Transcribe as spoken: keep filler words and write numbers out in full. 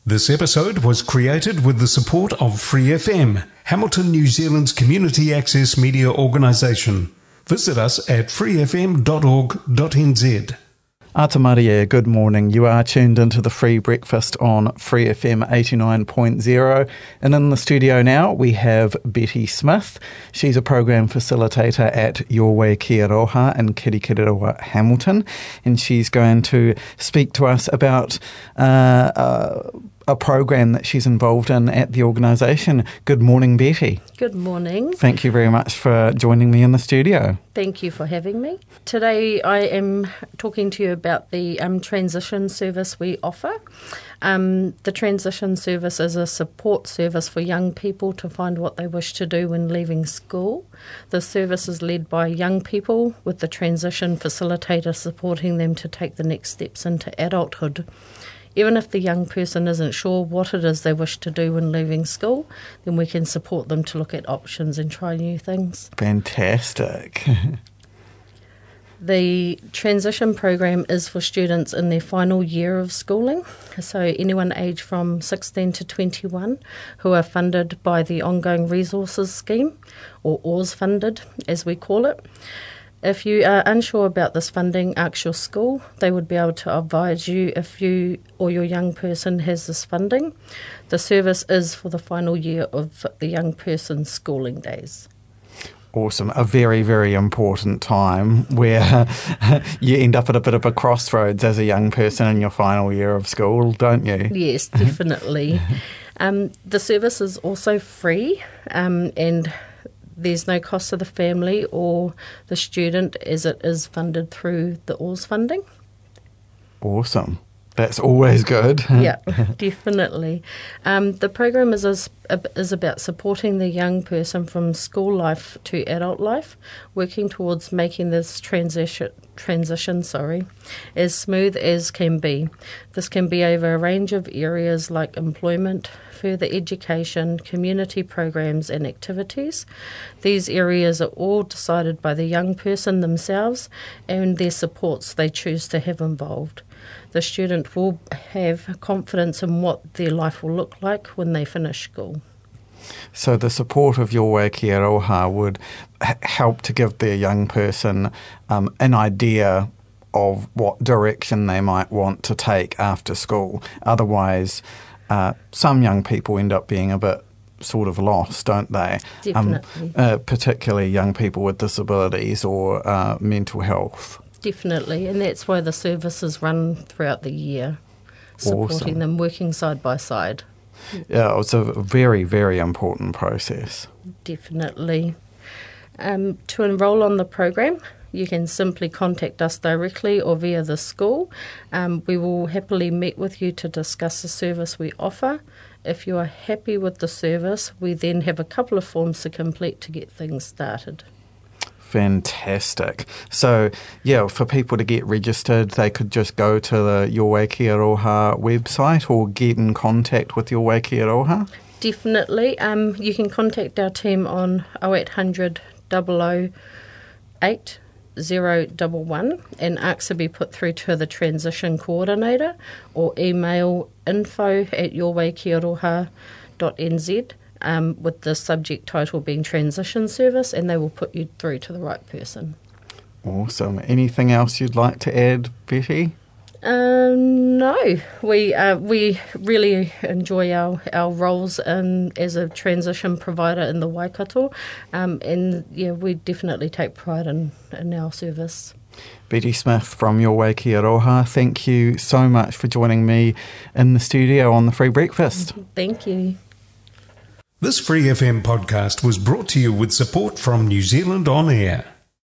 This episode was created with the support of Free F M, Hamilton, New Zealand's community access media organisation. Visit us at free f m dot org dot n z. Ata Maria, good morning. You are tuned into the Free Breakfast on Free F M eighty-nine point zero. And in the studio now, we have Betty Smith. She's a program facilitator at Your Way Kia Roha in Kirikiriroa, Hamilton. And she's going to speak to us about uh, uh, a program that she's involved in at the organisation. Good morning, Betty. Good morning. Thank you very much for joining me in the studio. Thank you for having me. Today I am talking to you about the um, transition service we offer. Um, the transition service is a support service for young people to find what they wish to do when leaving school. The service is led by young people, with the transition facilitator supporting them to take the next steps into adulthood. Even if the young person isn't sure what it is they wish to do when leaving school, then we can support them to look at options and try new things. Fantastic. The transition program is for students in their final year of schooling, so anyone aged from sixteen to twenty-one who are funded by the Ongoing Resources Scheme, or O R S funded as we call it. If you are unsure about this funding, ask your school. They would be able to advise you if you or your young person has this funding. The service is for the final year of the young person's schooling days. Awesome. A very, very important time where you end up at a bit of a crossroads as a young person in your final year of school, don't you? Yes, definitely. um, the service is also free um, and there's no cost to the family or the student as it is funded through the O R S funding. Awesome. That's always good. Yeah, definitely. Um, the program is, is is about supporting the young person from school life to adult life, working towards making this transition transition, sorry, as smooth as can be. This can be over a range of areas like employment, further education, community programs and activities. These areas are all decided by the young person themselves and their supports they choose to have involved. The student will have confidence in what their life will look like when they finish school. So the support of Your Way Kia Roha would h- help to give the young person um, an idea of what direction they might want to take after school. Otherwise, uh, some young people end up being a bit sort of lost, don't they? Definitely. Um, uh, particularly young people with disabilities or uh, mental health. Definitely, and that's why the service is run throughout the year, supporting Awesome. them, working side by side. Yeah, it's a very, very important process. Definitely. Um, to enrol on the program, you can simply contact us directly or via the school. Um, we will happily meet with you to discuss the service we offer. If you are happy with the service, we then have a couple of forms to complete to get things started. Fantastic. So, yeah, for people to get registered, they could just go to the Your Way Kia Roha website or get in contact with Your Way Kia Roha? Definitely. Um, you can contact our team on oh eight hundred, double oh eight, oh one one and ask to be put through to the transition coordinator or email info at your way kia roha dot n z. Um, with the subject title being Transition Service, and they will put you through to the right person. Awesome. Anything else you'd like to add, Betty? Um, no, we uh, we really enjoy our, our roles in, as a transition provider in the Waikato, um, and yeah, we definitely take pride in, in our service. Betty Smith from Your Way Kia Roha, thank you so much for joining me in the studio on the Free Breakfast. Thank you. This Free F M podcast was brought to you with support from New Zealand On Air.